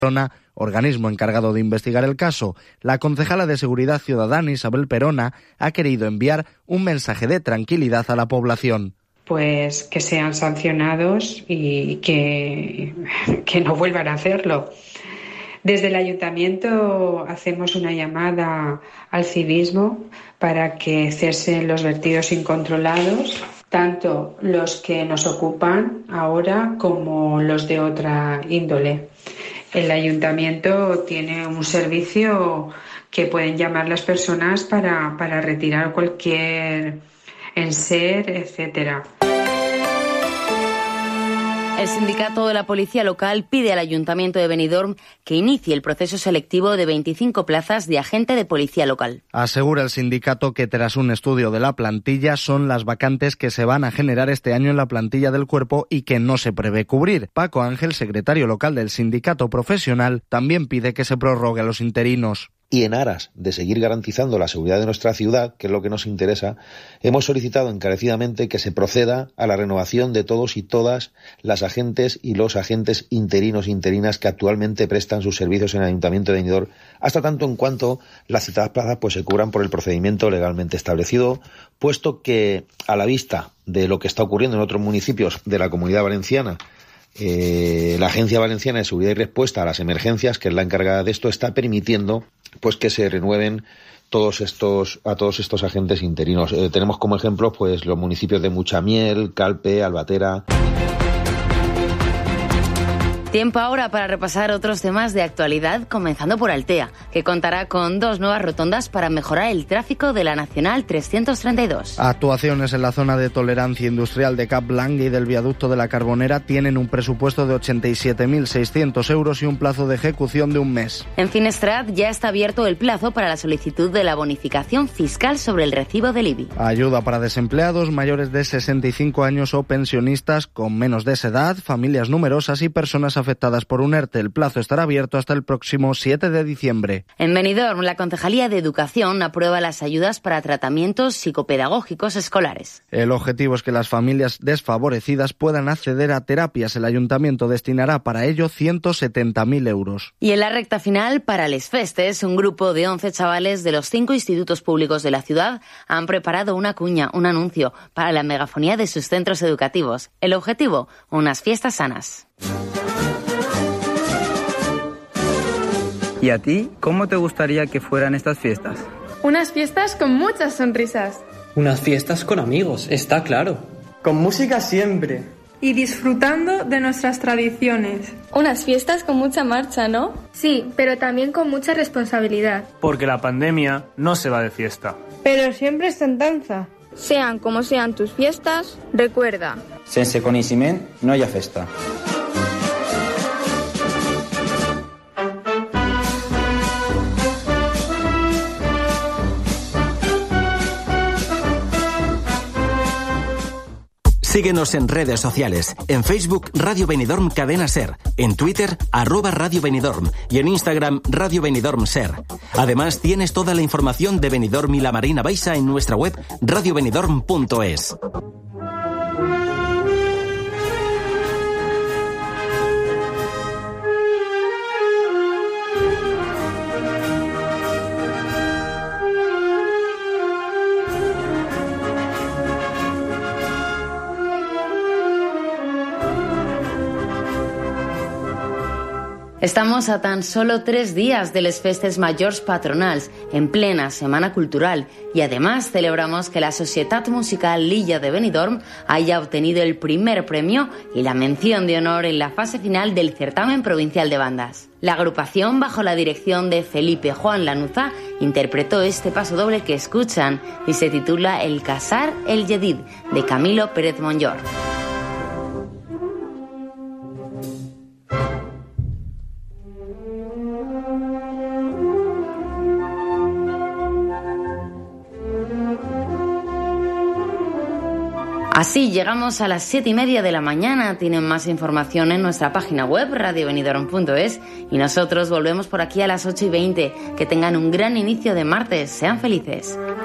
Perona, organismo encargado de investigar el caso. La concejala de Seguridad Ciudadana, Isabel Perona, ha querido enviar un mensaje de tranquilidad a la población. Pues que sean sancionados y que no vuelvan a hacerlo. Desde el Ayuntamiento hacemos una llamada al civismo para que cesen los vertidos incontrolados, tanto los que nos ocupan ahora como los de otra índole. El Ayuntamiento tiene un servicio que pueden llamar las personas para retirar cualquier enser, etcétera. El sindicato de la Policía Local pide al Ayuntamiento de Benidorm que inicie el proceso selectivo de 25 plazas de agente de policía local. Asegura el sindicato que tras un estudio de la plantilla son las vacantes que se van a generar este año en la plantilla del cuerpo y que no se prevé cubrir. Paco Ángel, secretario local del sindicato profesional, también pide que se prorrogue a los interinos. Y en aras de seguir garantizando la seguridad de nuestra ciudad, que es lo que nos interesa, hemos solicitado encarecidamente que se proceda a la renovación de todos y todas las agentes y los agentes interinos e interinas que actualmente prestan sus servicios en el Ayuntamiento de Benidorm, hasta tanto en cuanto las citadas plazas pues se cubran por el procedimiento legalmente establecido, puesto que a la vista de lo que está ocurriendo en otros municipios de la Comunidad Valenciana, la Agencia Valenciana de Seguridad y Respuesta a las Emergencias, que es la encargada de esto, está permitiendo pues que se renueven todos estos agentes interinos. Tenemos como ejemplo pues los municipios de Muchamiel, Calpe, Albatera. Tiempo ahora para repasar otros temas de actualidad, comenzando por Altea, que contará con 2 nuevas rotondas para mejorar el tráfico de la Nacional 332. Actuaciones en la zona de tolerancia industrial de Capblanc y del viaducto de la Carbonera tienen un presupuesto de 87.600 euros y un plazo de ejecución de un mes. En Finestrat ya está abierto el plazo para la solicitud de la bonificación fiscal sobre el recibo del IBI. Ayuda para desempleados mayores de 65 años o pensionistas con menos de esa edad, familias numerosas y personas afectadas por un ERTE. El plazo estará abierto hasta el próximo 7 de diciembre. En Benidorm, la Concejalía de Educación aprueba las ayudas para tratamientos psicopedagógicos escolares. El objetivo es que las familias desfavorecidas puedan acceder a terapias. El Ayuntamiento destinará para ello 170.000 euros. Y en la recta final, para les festes, un grupo de 11 chavales de los 5 institutos públicos de la ciudad han preparado una cuña, un anuncio, para la megafonía de sus centros educativos. El objetivo, unas fiestas sanas. ¿Y a ti, cómo te gustaría que fueran estas fiestas? Unas fiestas con muchas sonrisas. Unas fiestas con amigos, está claro. Con música siempre. Y disfrutando de nuestras tradiciones. Unas fiestas con mucha marcha, ¿no? Sí, pero también con mucha responsabilidad. Porque la pandemia no se va de fiesta. Pero siempre está en danza. Sean como sean tus fiestas, recuerda. Sense coneixement no hi ha festa. Síguenos en redes sociales. En Facebook, Radio Benidorm Cadena Ser. En Twitter, @Radio Benidorm. Y en Instagram, Radio Benidorm Ser. Además, tienes toda la información de Benidorm y la Marina Baixa en nuestra web radiobenidorm.es. Estamos a tan solo 3 días de les festes majors patronals, en plena Setmana Cultural, y además celebramos que la Societat Musical L'Illa de Benidorm haya obtenido el primer premio y la mención de honor en la fase final del certamen provincial de bandas. La agrupación, bajo la dirección de Felipe Juan Lanuza, interpretó este pasodoble que escuchan y se titula El Casar el Jedid, de Camilo Pérez Monllor. Así llegamos a las 7:30 de la mañana. Tienen más información en nuestra página web radiobenidorm.es y nosotros volvemos por aquí a las 8:20. Que tengan un gran inicio de martes. Sean felices.